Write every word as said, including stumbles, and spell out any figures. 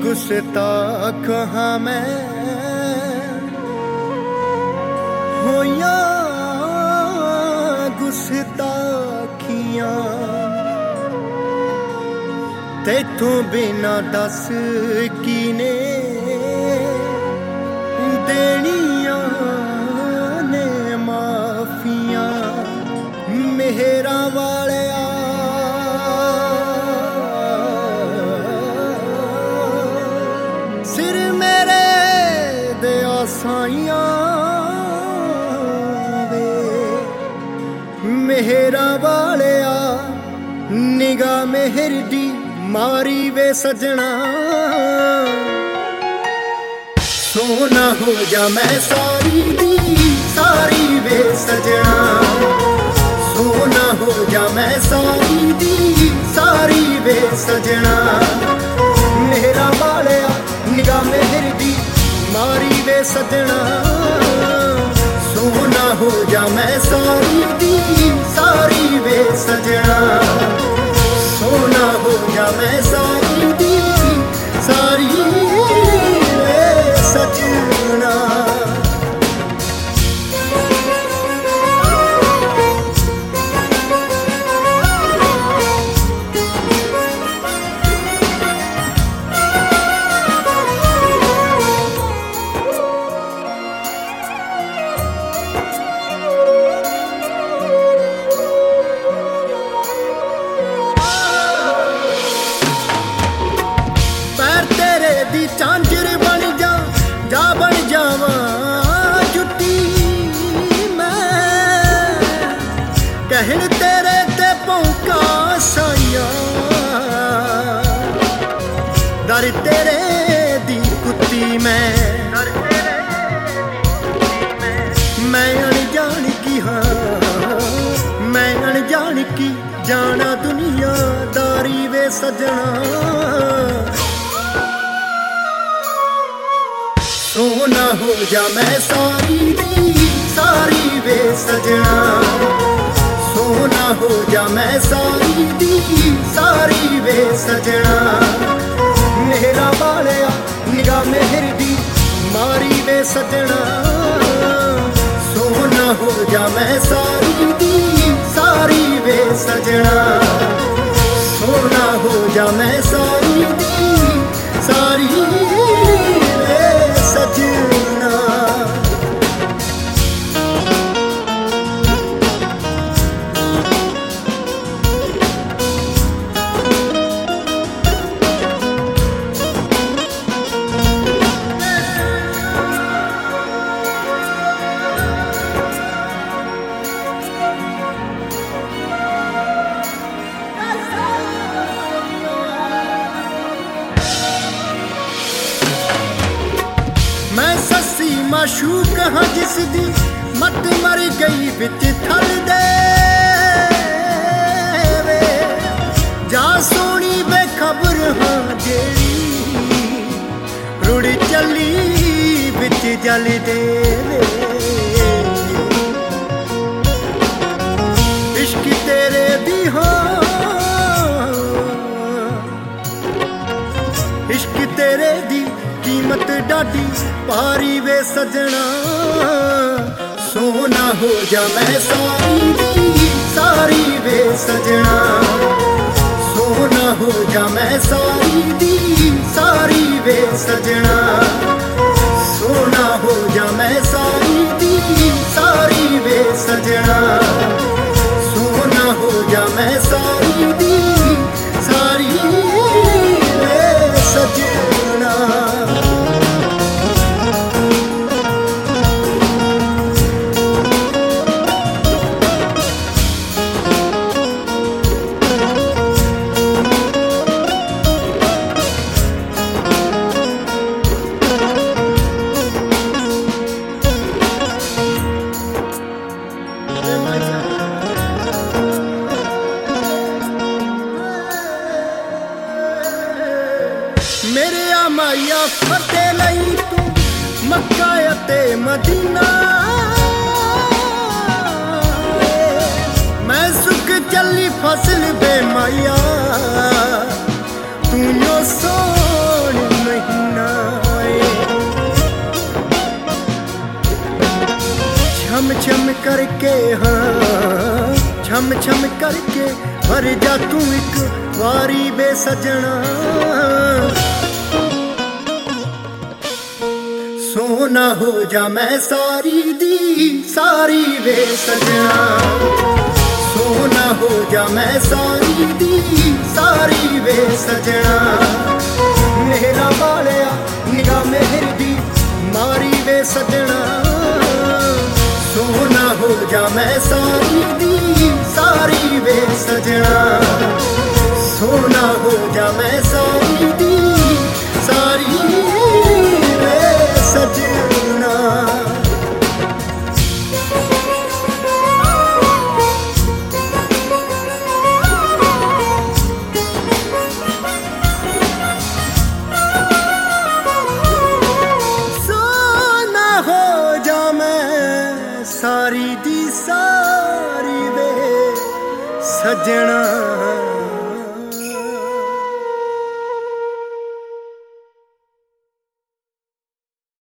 गुस्ताख हाँ मैं होया गुस्ताखियां तैथों बिना दस कीने देनिया ने माफियां मेहरा वाले सिर मेरे दे आसाइयां वे मेहरा वाले निगाह मेहर दी मारी वे सजना सोना हो जा मैं सारी दी सारी वे सजना सोना हो जा मैं सारी दी सारी वे सजना मेरा वालिया निगाह मेहर दी मारी वे सजना सोना हो जा मैं सारी दी सारी वे सजना सोना हो जा मैं सारी दी सारी वे सजना चांजर बन जा जा बन जावा जुटी मैं कहन तेरे ते भौंका साइया दर तेरे दी कुत्ती मैं मैं अनजान की हाँ मैं अनजान की जाना दुनियादारी वे सजना सोना हो जा मैं सारी दी सारी वे सजना सोना हो जा मैं सारी दी सारी वे सजना मेरा वालिया निगाह मेहर दी मारी वे सजना सोना हो जा मैं सारी दी सारी वे सजना सोना हो जा मैं सारी दी सारी सजना मैं सस्सी माशूक हाँ जिस दी मत मर गई बिच थल दे वे जा सोनी बेखबर हाँ जेड़ी रुड़ चली बिच जल दे वे इश्क तेरे दी हाँ इश्क तेरे दी कीमत डाडी पारी वे सजना सोना हो जा मैं सारी दी सारी वे सजना सोना हो जा मैं सारी दी सारी वे सजना सोना हो जा मैं सारी दी सारी वे सजना सोना हो जा मैं सारी दी सारी वे सजना मेरे आ माया फतेह लई तू मक्का ते मदीना मैं सुख चली फसल बे माया तू यो सोन नहीं करके हाँ छम छम करके भर जा तू एक वारी वे सजना सोना हो जा मैं सारी दी सारी वे सजना सोना हो जा मैं सारी दी सारी वे सजना मेरा वालिया निगाह मेहर दी मारी वे सजना सोना हो जा मैं सारी दी सारी वे सजना सोना हो जा मैं सारी दी सारी वे सजना सारी दी सारी वे सजना।